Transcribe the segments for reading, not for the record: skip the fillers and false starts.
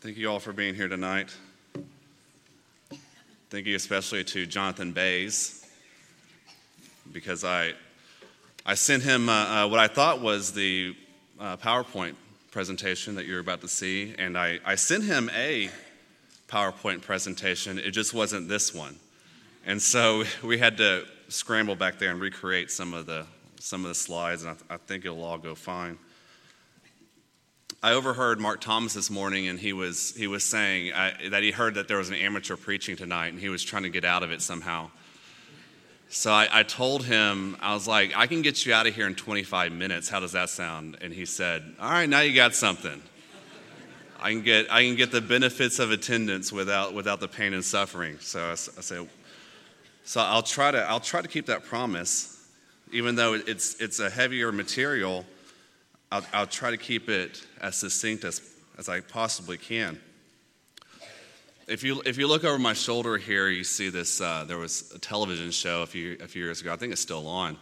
Thank you all for being here tonight. Thank you especially to Jonathan Bays, because I sent him what I thought was the PowerPoint presentation that you're about to see, and I sent him a PowerPoint presentation. It just wasn't this one, and so we had to scramble back there and recreate some of the slides, and I think it'll all go fine. I overheard Mark Thomas this morning, and he was saying that he heard that there was an amateur preaching tonight, and he was trying to get out of it somehow. So I told him, I was like, I can get you out of here in 25 minutes. How does that sound? And he said, all right, now you got something. I can get the benefits of attendance without the pain and suffering. So I said, so I'll try to keep that promise, even though it's a heavier material. I'll try to keep it as succinct as I possibly can. If you look over my shoulder here, you see this. There was a television show a few years ago. I think it's still on,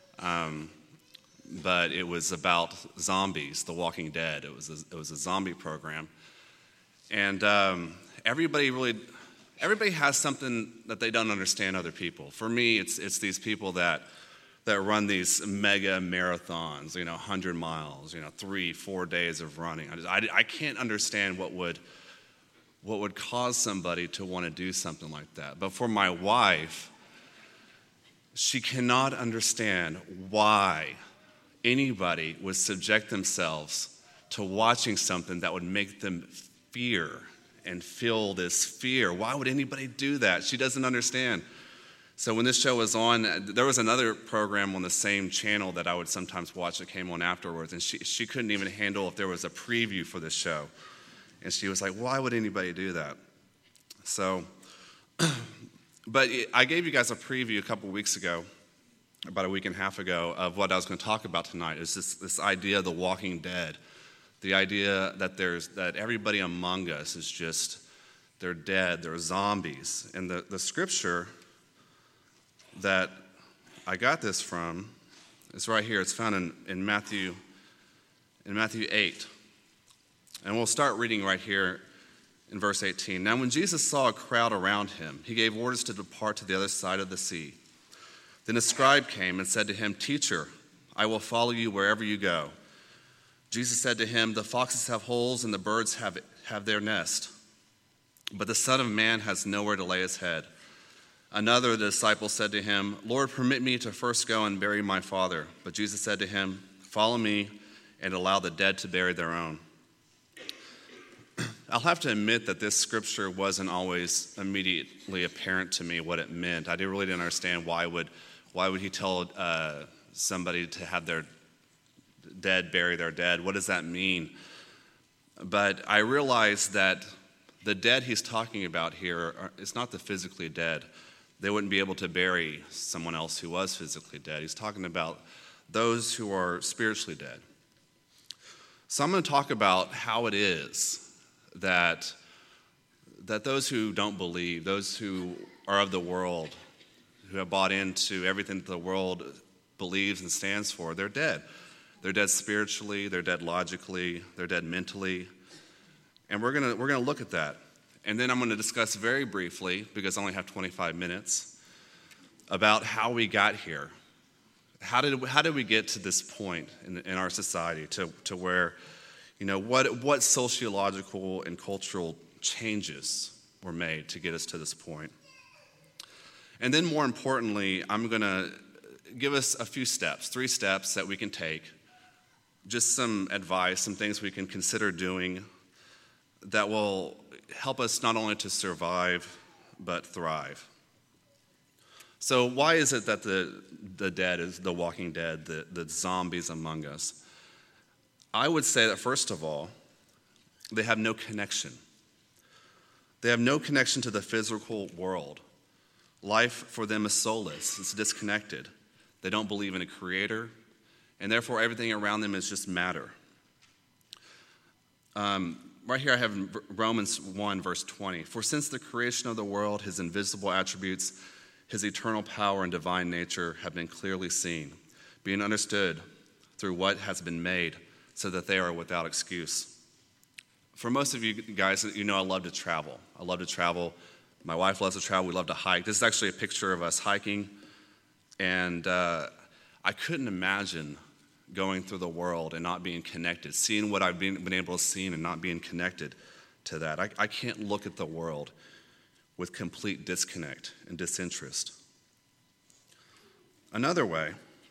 but it was about zombies, The Walking Dead. It was a zombie program, and everybody has something that they don't understand other people. For me, it's these people that run these mega marathons, 100 miles, 3-4 days of running. I can't understand what would cause somebody to want to do something like that. But for my wife, she cannot understand why anybody would subject themselves to watching something that would make them fear and feel this fear. Why would anybody do that? She doesn't understand. So when this show was on, there was another program on the same channel that I would sometimes watch that came on afterwards, and she couldn't even handle if there was a preview for this show. And she was like, why would anybody do that? So, but I gave you guys a preview a couple weeks ago, about a week and a half ago, of what I was going to talk about tonight. It's this idea of the walking dead, the idea that everybody among us is just, they're dead, they're zombies. And the scripture that I got this from is right here. It's found in Matthew 8. And we'll start reading right here in verse 18. Now when Jesus saw a crowd around him, he gave orders to depart to the other side of the sea. Then a scribe came and said to him, Teacher, I will follow you wherever you go. Jesus said to him, The foxes have holes and the birds have their nest, but the Son of Man has nowhere to lay his head. Another of the disciples said to him, Lord, permit me to first go and bury my father. But Jesus said to him, Follow me and allow the dead to bury their own. I'll have to admit that this scripture wasn't always immediately apparent to me what it meant. I really didn't understand why would he tell somebody to have their dead bury their dead. What does that mean? But I realized that the dead he's talking about here is not the physically dead. They wouldn't be able to bury someone else who was physically dead. He's talking about those who are spiritually dead. So I'm going to talk about how it is that those who don't believe, those who are of the world, who have bought into everything that the world believes and stands for, they're dead. They're dead spiritually, they're dead logically, they're dead mentally. And we're gonna look at that. And then I'm going to discuss very briefly, because I only have 25 minutes, about how we got here. How did we get to this point in our society to where, what sociological and cultural changes were made to get us to this point? And then more importantly, I'm going to give us a few steps, 3 steps that we can take, just some advice, some things we can consider doing that will help us not only to survive, but thrive. So why is it that the dead is the walking dead, the zombies among us? I would say that first of all, they have no connection. They have no connection to the physical world. Life for them is soulless. It's disconnected. They don't believe in a creator, and therefore everything around them is just matter. Right here I have Romans 1, verse 20. For since the creation of the world, his invisible attributes, his eternal power and divine nature have been clearly seen, being understood through what has been made, so that they are without excuse. For most of you guys, you know I love to travel. I love to travel. My wife loves to travel. We love to hike. This is actually a picture of us hiking. And I couldn't imagine going through the world and not being connected, seeing what I've been able to see and not being connected to that. I can't look at the world with complete disconnect and disinterest. Another way,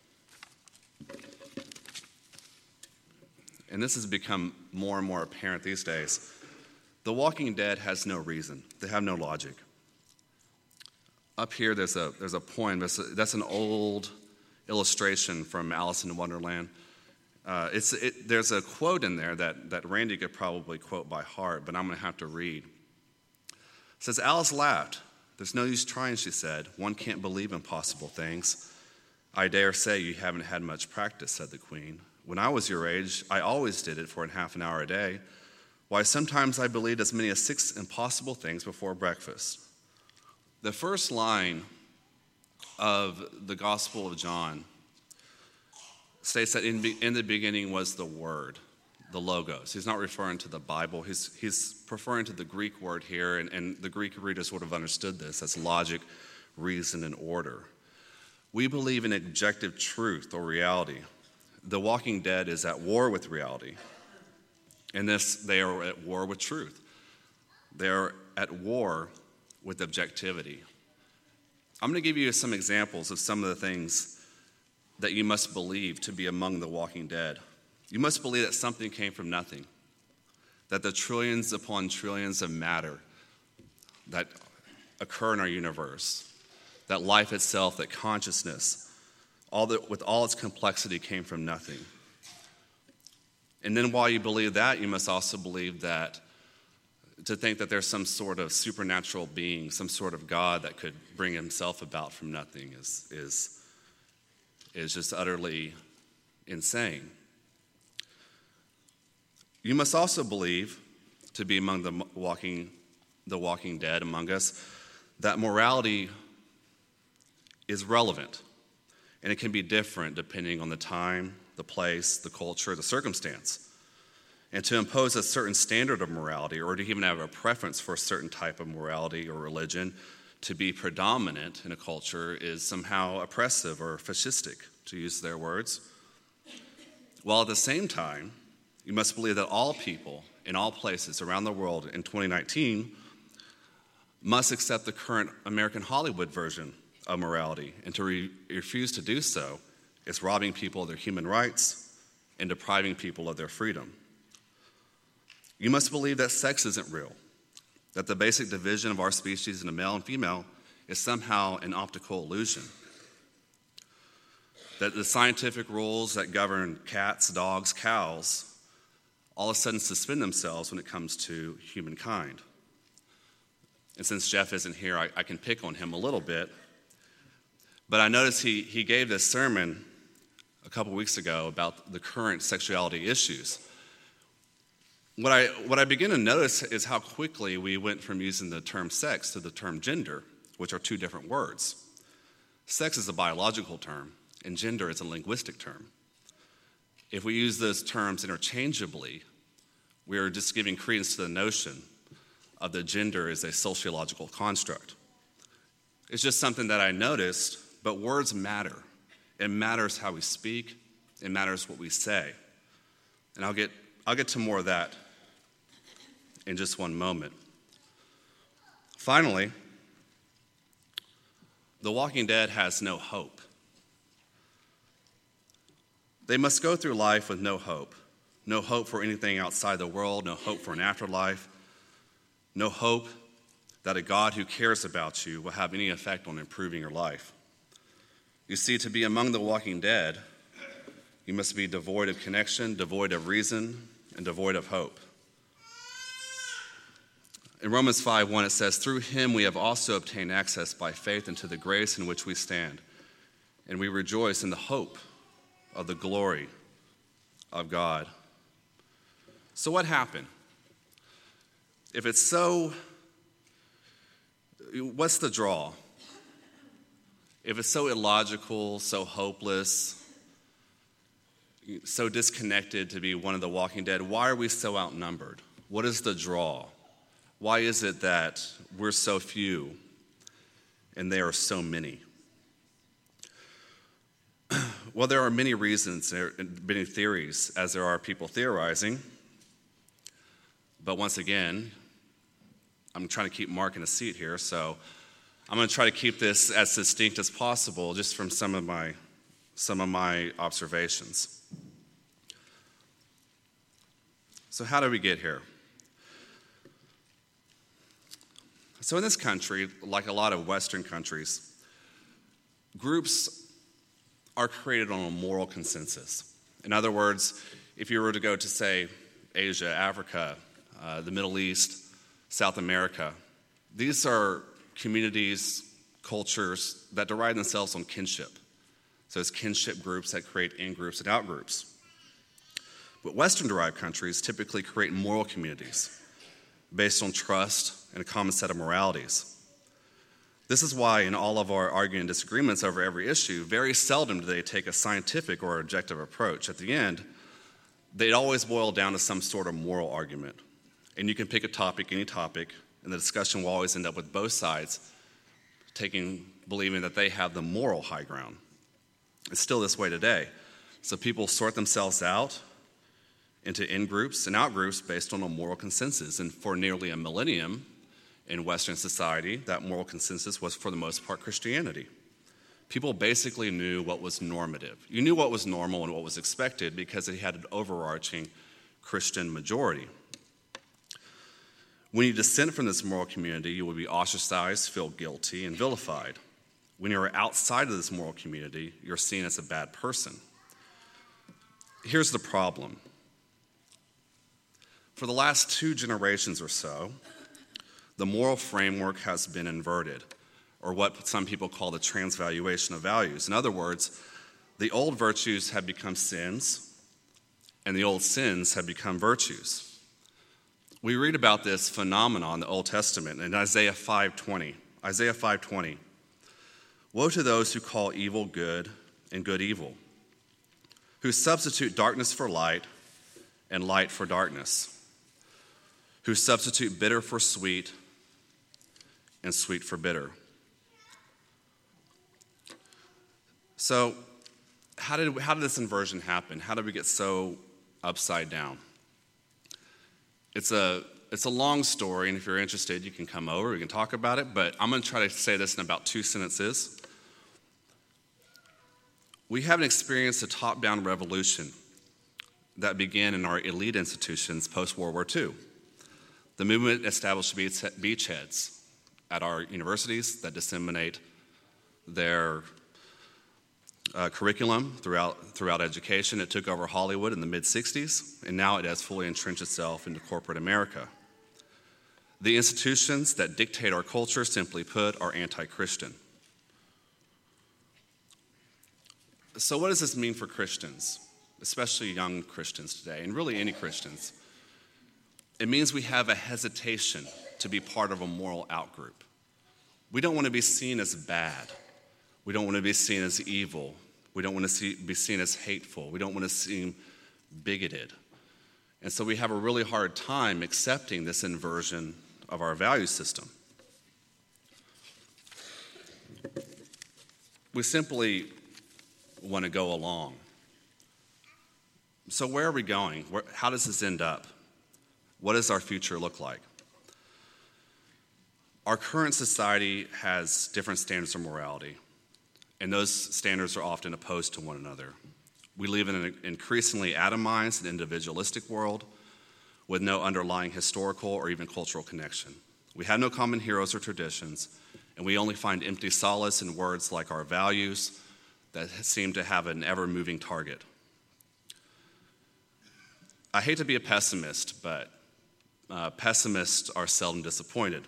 and this has become more and more apparent these days, The Walking Dead has no reason. They have no logic. Up here, there's a poem. That's an old illustration from Alice in Wonderland. There's a quote in there that Randy could probably quote by heart, but I'm going to have to read. It says, Alice laughed. There's no use trying, she said. One can't believe impossible things. I dare say you haven't had much practice, said the Queen. When I was your age, I always did it for half an hour a day. Why, sometimes I believed as many as 6 impossible things before breakfast. The first line of the Gospel of John states that in the beginning was the Word, the Logos. He's not referring to the Bible. He's referring to the Greek word here, and the Greek readers would have understood this as logic, reason, and order. We believe in objective truth or reality. The Walking Dead is at war with reality. In this, they are at war with truth. They are at war with objectivity. I'm going to give you some examples of some of the things that you must believe to be among the walking dead. You must believe that something came from nothing, that the trillions upon trillions of matter that occur in our universe, that life itself, that consciousness, with all its complexity came from nothing. And then while you believe that, you must also believe that to think that there's some sort of supernatural being, some sort of God that could bring himself about from nothing is just utterly insane. You must also believe, to be among the walking dead among us, that morality is relevant, and it can be different depending on the time, the place, the culture, the circumstance. And to impose a certain standard of morality, or to even have a preference for a certain type of morality or religion to be predominant in a culture is somehow oppressive or fascistic, to use their words. While at the same time, you must believe that all people in all places around the world in 2019 must accept the current American Hollywood version of morality, and to refuse to do so is robbing people of their human rights and depriving people of their freedom. You must believe that sex isn't real, that the basic division of our species into male and female is somehow an optical illusion, that the scientific rules that govern cats, dogs, cows all of a sudden suspend themselves when it comes to humankind. And since Jeff isn't here, I can pick on him a little bit, but I noticed he gave this sermon a couple weeks ago about the current sexuality issues. What I begin to notice is how quickly we went from using the term sex to the term gender, which are two different words. Sex is a biological term, and gender is a linguistic term. If we use those terms interchangeably, we are just giving credence to the notion of the gender as a sociological construct. It's just something that I noticed, but words matter. It matters how we speak. It matters what we say. And I'll get to more of that in just one moment. Finally, the Walking Dead has no hope. They must go through life with no hope for anything outside the world, no hope for an afterlife, no hope that a God who cares about you will have any effect on improving your life. You see, to be among the walking dead, you must be devoid of connection, devoid of reason, and devoid of hope. In Romans 5:1 it says, "Through him we have also obtained access by faith into the grace in which we stand, and we rejoice in the hope of the glory of God." So what happened? If it's so, what's the draw? If it's so illogical, so hopeless, so disconnected to be one of the walking dead, why are we so outnumbered? What is the draw? Why is it that we're so few and they are so many? Well, there are many reasons, many theories, as there are people theorizing. But once again, I'm trying to keep Mark in a seat here, so I'm going to try to keep this as succinct as possible just from some of my observations. So how did we get here? So in this country, like a lot of Western countries, groups are created on a moral consensus. In other words, if you were to go to, say, Asia, Africa, the Middle East, South America, these are communities, cultures that derive themselves on kinship. So it's kinship groups that create in-groups and out-groups. But Western-derived countries typically create moral communities based on trust and a common set of moralities. This is why in all of our arguing and disagreements over every issue, very seldom do they take a scientific or objective approach. At the end, they'd always boil down to some sort of moral argument. And you can pick a topic, any topic, and the discussion will always end up with both sides believing that they have the moral high ground. It's still this way today. So people sort themselves out into in-groups and out-groups based on a moral consensus. And for nearly a millennium in Western society, that moral consensus was, for the most part, Christianity. People basically knew what was normative. You knew what was normal and what was expected because it had an overarching Christian majority. When you dissent from this moral community, you will be ostracized, feel guilty, and vilified. When you're outside of this moral community, you're seen as a bad person. Here's the problem. For the last 2 generations or so, the moral framework has been inverted, or what some people call the transvaluation of values. In other words, the old virtues have become sins, and the old sins have become virtues. We read about this phenomenon in the Old Testament in Isaiah 5:20. Isaiah 5:20. Woe to those who call evil good and good evil, who substitute darkness for light and light for darkness, who substitute bitter for sweet and sweet for bitter. So, how did this inversion happen? How did we get so upside down? It's a long story, and if you're interested, you can come over, we can talk about it, but I'm going to try to say this in about 2 sentences. We haven't experienced a top-down revolution that began in our elite institutions post-World War II. The movement established beachheads at our universities that disseminate their curriculum throughout education. It took over Hollywood in the mid-'60s, and now it has fully entrenched itself into corporate America. The institutions that dictate our culture, simply put, are anti-Christian. So what does this mean for Christians, especially young Christians today, and really any Christians? It means we have a hesitation to be part of a moral outgroup. We don't want to be seen as bad. We don't want to be seen as evil. We don't want to be seen as hateful. We don't want to seem bigoted. And so we have a really hard time accepting this inversion of our value system. We simply want to go along. So where are we going? How does this end up? What does our future look like? Our current society has different standards of morality, and those standards are often opposed to one another. We live in an increasingly atomized and individualistic world with no underlying historical or even cultural connection. We have no common heroes or traditions, and we only find empty solace in words like our values that seem to have an ever-moving target. I hate to be a pessimist, but pessimists are seldom disappointed.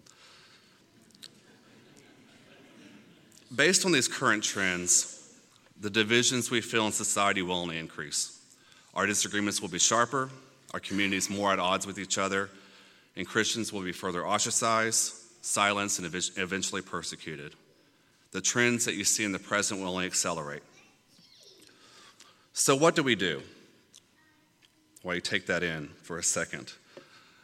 Based on these current trends, the divisions we feel in society will only increase. Our disagreements will be sharper, our communities more at odds with each other, and Christians will be further ostracized, silenced, and eventually persecuted. The trends that you see in the present will only accelerate. So what do we do? While you take that in for a second.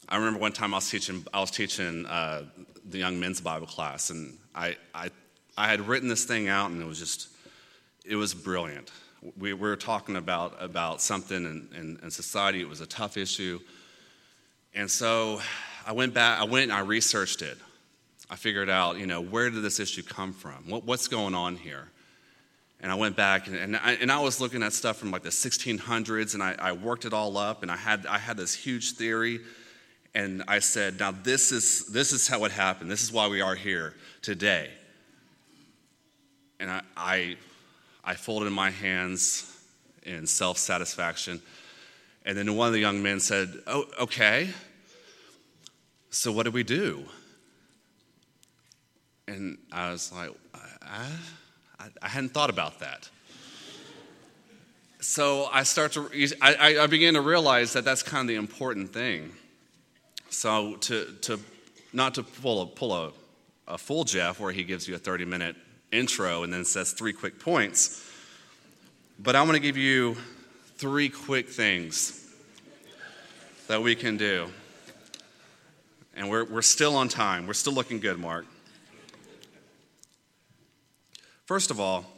I remember one time I was teaching the young men's Bible class, and I had written this thing out, and it was brilliant. We were talking about something in society. It was a tough issue, and so I went and I researched it. I figured out, where did this issue come from? What's going on here? And I went back and I was looking at stuff from like the 1600s, and I worked it all up, and I had this huge theory, and I said, now this is how it happened. This is why we are here today. And I folded my hands in self-satisfaction, and then one of the young men said, "Oh, okay. So what do we do?" And I was like, I hadn't thought about that. So I began to realize that that's kind of the important thing. So not to pull a full Jeff where he gives you a 30-minute intro and then says 3 quick points, but I'm going to give you 3 quick things that we can do. And we're still on time. We're still looking good, Mark. First of all,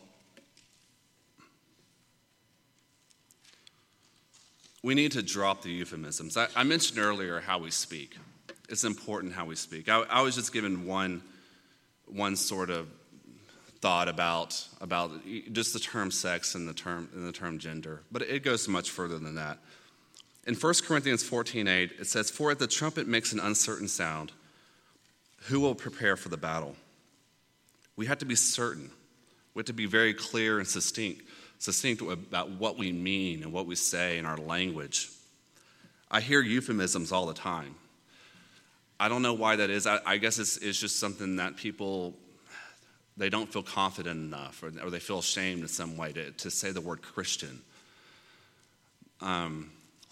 we need to drop the euphemisms. I mentioned earlier how we speak. It's important how we speak. I was just given one sort of thought about just the term sex and the term gender, but it goes much further than that. In 1 Corinthians 14:8, it says, "For if the trumpet makes an uncertain sound, who will prepare for the battle?" We have to be certain. We have to be very clear and succinct about what we mean and what we say in our language. I hear euphemisms all the time. I don't know why that is. I guess it's just something that people, they don't feel confident enough, or they feel ashamed in some way to say the word Christian. One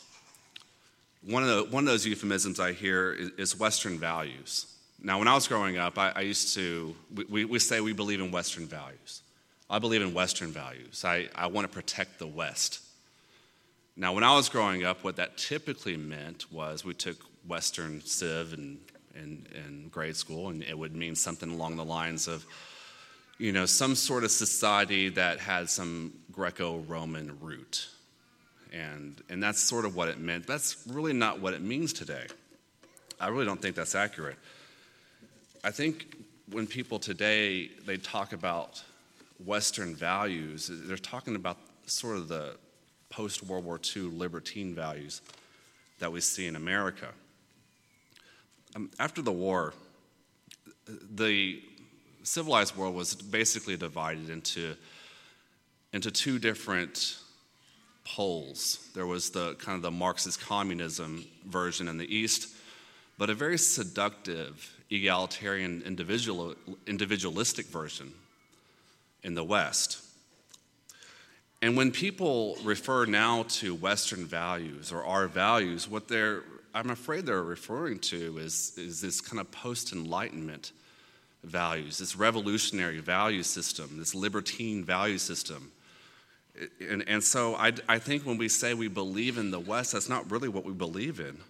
of those euphemisms I hear is Western values. Now, when I was growing up, we say we believe in Western values. I believe in Western values. I want to protect the West. Now, when I was growing up, what that typically meant was we took Western Civ in grade school, and it would mean something along the lines of, some sort of society that had some Greco-Roman root. And that's sort of what it meant. That's really not what it means today. I really don't think that's accurate. I think when people today, they talk about Western values, they're talking about sort of the post-World War II libertine values that we see in America. After the war, the civilized world was basically divided into 2 different poles. There was the kind of the Marxist communism version in the East, but a very seductive, egalitarian, individualistic version in the West. And when people refer now to Western values or our values, I'm afraid they're referring to is this kind of post-Enlightenment values, this revolutionary value system, this libertine value system. And so I think when we say we believe in the West, that's not really what we believe in.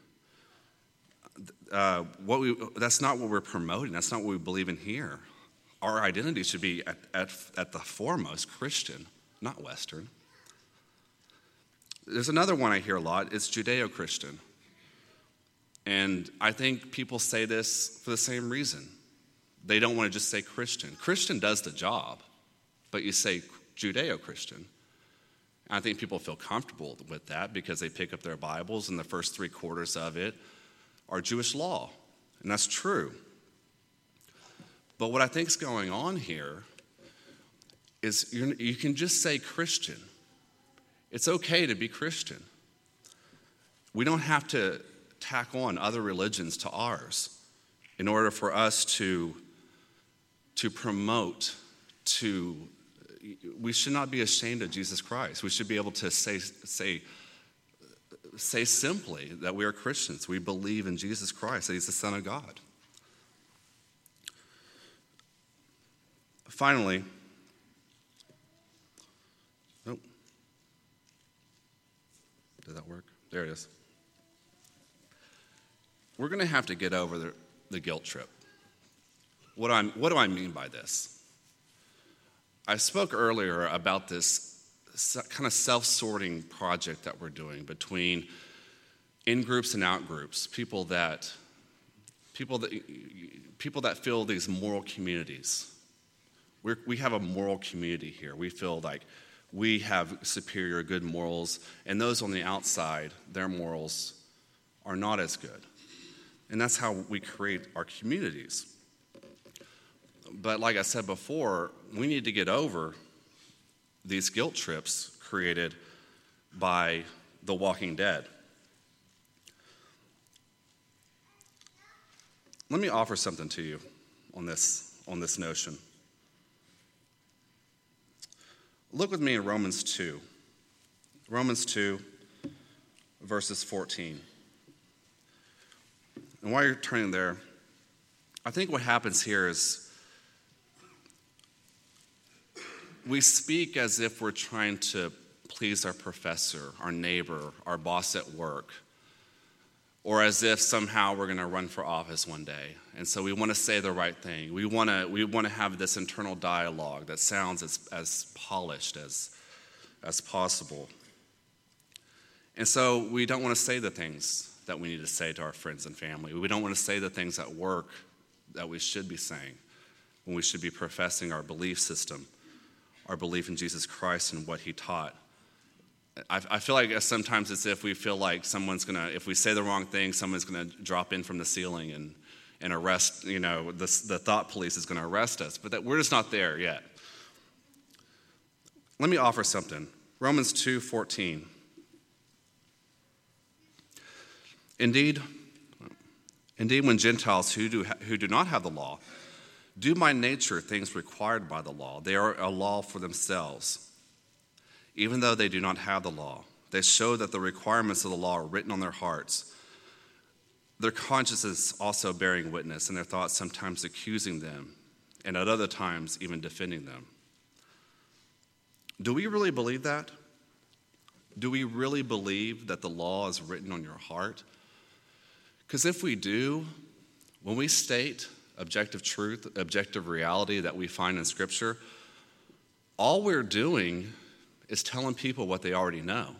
That's not what we're promoting. That's not what we believe in here. Our identity should be at the foremost Christian, not Western. There's another one I hear a lot. It's Judeo-Christian. And I think people say this for the same reason. They don't want to just say Christian. Christian does the job, but you say Judeo-Christian. I think people feel comfortable with that because they pick up their Bibles and the first 3/4 of it are Jewish law. And that's true. But what I think is going on here is you can just say Christian. It's okay to be Christian. We don't have to tack on other religions to ours in order for us to promote, we should not be ashamed of Jesus Christ. We should be able to say simply that we are Christians. We believe in Jesus Christ, that he's the Son of God. Finally, did that work? There it is. we're going to have to get over the guilt trip. What do I mean by this? I spoke earlier about this kind of self-sorting project that we're doing between in-groups and out-groups, people that feel these moral communities. We have a moral community here. We feel like we have superior good morals, and those on the outside, their morals are not as good. And that's how we create our communities. But like I said before, we need to get over these guilt trips created by The Walking Dead. Let me offer something to you on this notion. Look with me in Romans 2. Romans 2, verses 14. And while you're turning there, I think what happens here is we speak as if we're trying to please our professor, our neighbor, our boss at work, or as if somehow we're going to run for office one day. And so we want to say the right thing. We want to have this internal dialogue that sounds as polished as possible. And so we don't want to say the things that we need to say to our friends and family. We don't want to say the things at work that we should be saying when we should be professing our belief system, our belief in Jesus Christ and what he taught. I feel like sometimes it's if we feel like if we say the wrong thing, someone's going to drop in from the ceiling and arrest, the thought police is going to arrest us. But we're just not there yet. Let me offer something. Romans 2:14. Indeed, when Gentiles who do not have the law do by nature things required by the law, they are a law for themselves. Even though they do not have the law, they show that the requirements of the law are written on their hearts, their consciences also bearing witness, and their thoughts sometimes accusing them, and at other times even defending them. Do we really believe that? Do we really believe that the law is written on your heart? Because if we do, when we state objective truth, objective reality that we find in Scripture, all we're doing is telling people what they already know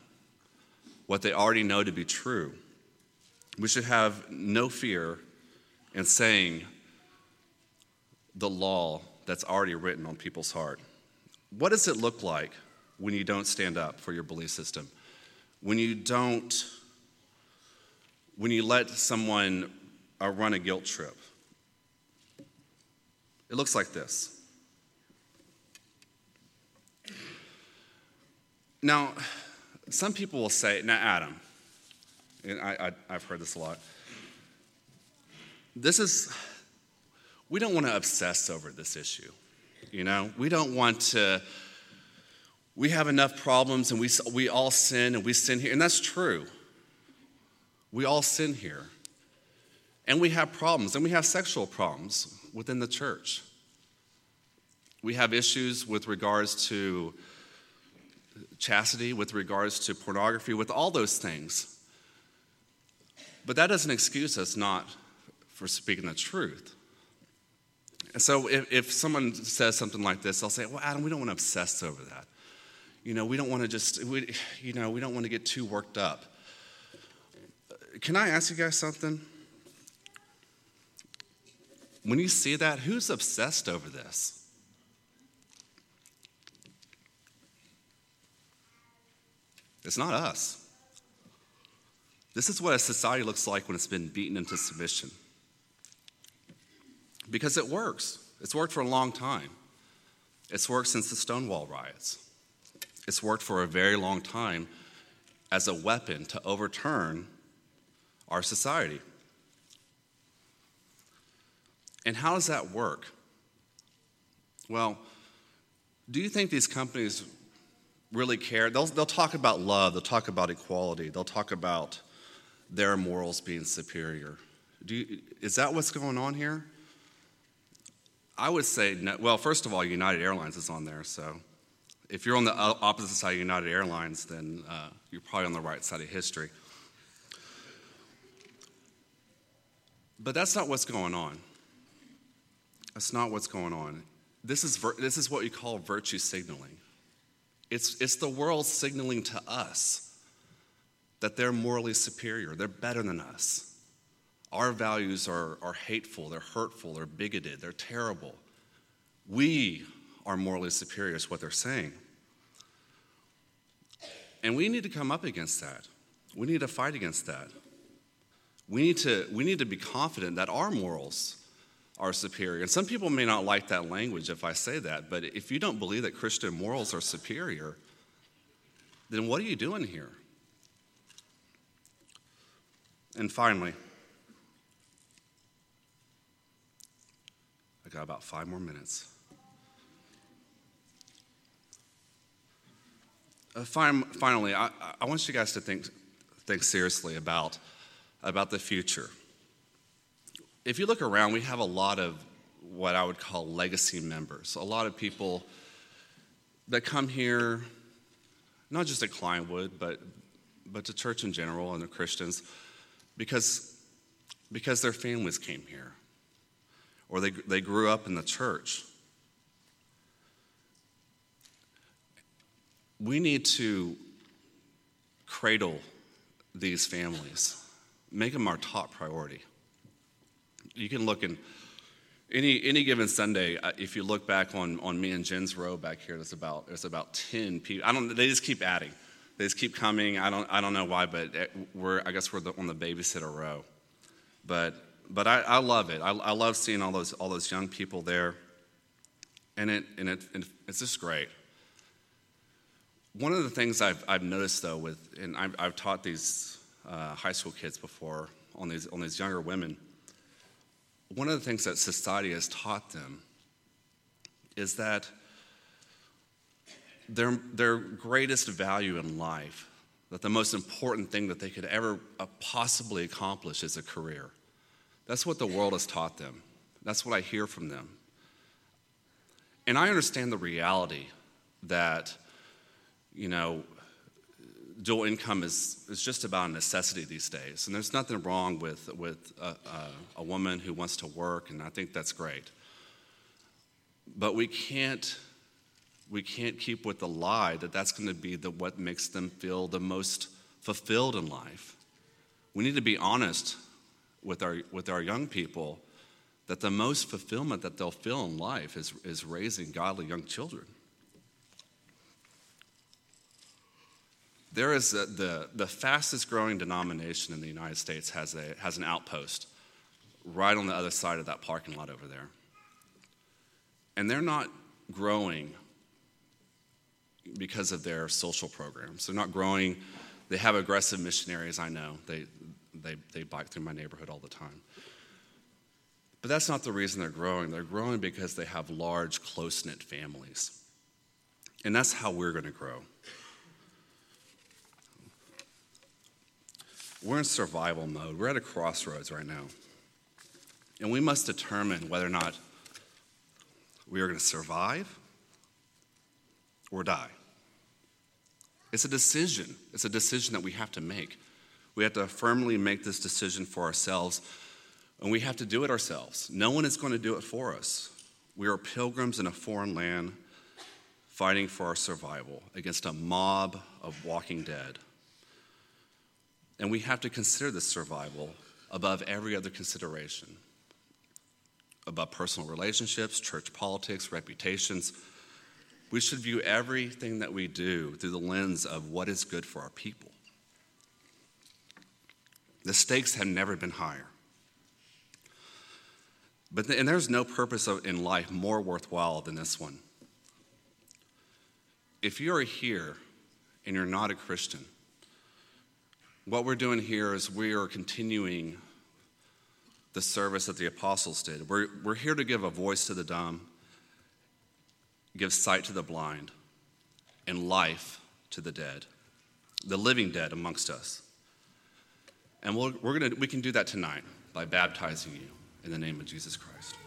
to be true. We should have no fear in saying the law that's already written on people's heart. What does it look like when you don't stand up for your belief system? When you let someone run a guilt trip? It looks like this. Now, some people will say, now Adam, and I've heard this a lot, we don't want to obsess over this issue, We don't want to, we have enough problems and we all sin and we sin here, and that's true. We all sin here. And we have problems, and we have sexual problems within the church. We have issues with regards to chastity, with regards to pornography, with all those things. But that doesn't excuse us not for speaking the truth. And so if someone says something like this, I'll say, well, Adam, we don't want to obsess over that. We don't want to we don't want to get too worked up. Can I ask you guys something? When you see that, who's obsessed over this? It's not us. This is what a society looks like when it's been beaten into submission. Because it works. It's worked for a long time. It's worked since the Stonewall riots. It's worked for a very long time as a weapon to overturn our society. And how does that work? Well, do you think these companies really care? They'll talk about love, they'll talk about equality, they'll talk about their morals being superior. Is that what's going on here? I would say, no. Well, first of all, United Airlines is on there, so if you're on the opposite side of United Airlines, then you're probably on the right side of history. But that's not what's going on. That's not what's going on. This is what we call virtue signaling. It's the world signaling to us that they're morally superior. They're better than us. Our values are hateful, they're hurtful, they're bigoted, they're terrible. We are morally superior is what they're saying. And we need to come up against that. We need to fight against that. We need to be confident that our morals are superior. And some people may not like that language if I say that, but if you don't believe that Christian morals are superior, then what are you doing here? And finally, I got about 5 more minutes. Finally, I want you guys to think seriously about the future. If you look around, we have a lot of what I would call legacy members. A lot of people that come here, not just at Kleinwood, but to church in general and the Christians, because their families came here, or they grew up in the church. We need to cradle these families, make them our top priority. You can look in any given Sunday. If you look back on me and Jen's row back here, there's about 10 people. They just keep adding. They just keep coming. I don't know why, but I guess we're on the babysitter row. But I love it. I love seeing all those young people there, and it's just great. One of the things I've noticed though, and I've taught these high school kids before on these younger women. One of the things that society has taught them is that their greatest value in life, that the most important thing that they could ever possibly accomplish is a career. That's what the world has taught them. That's what I hear from them. And I understand the reality that, dual income is just about a necessity these days. And there's nothing wrong with a woman who wants to work, and I think that's great. But we can't keep with the lie that that's going to be what makes them feel the most fulfilled in life. We need to be honest with our young people that the most fulfillment that they'll feel in life is raising godly young children. There is the fastest growing denomination in the United States has an outpost right on the other side of that parking lot over there. And they're not growing because of their social programs. They're not growing. They have aggressive missionaries, I know. They bike through my neighborhood all the time. But that's not the reason they're growing. They're growing because they have large, close-knit families. And that's how we're going to grow. We're in survival mode. We're at a crossroads right now. And we must determine whether or not we are going to survive or die. It's a decision. It's a decision that we have to make. We have to firmly make this decision for ourselves, and we have to do it ourselves. No one is going to do it for us. We are pilgrims in a foreign land fighting for our survival against a mob of walking dead. And we have to consider this survival above every other consideration, above personal relationships, church politics, reputations. We should view everything that we do through the lens of what is good for our people. The stakes have never been higher. And there's no purpose in life more worthwhile than this one. If you are here and you're not a Christian, what we're doing here is we are continuing the service that the apostles did. We're here to give a voice to the dumb, give sight to the blind, and life to the dead, the living dead amongst us. And we can do that tonight by baptizing you in the name of Jesus Christ.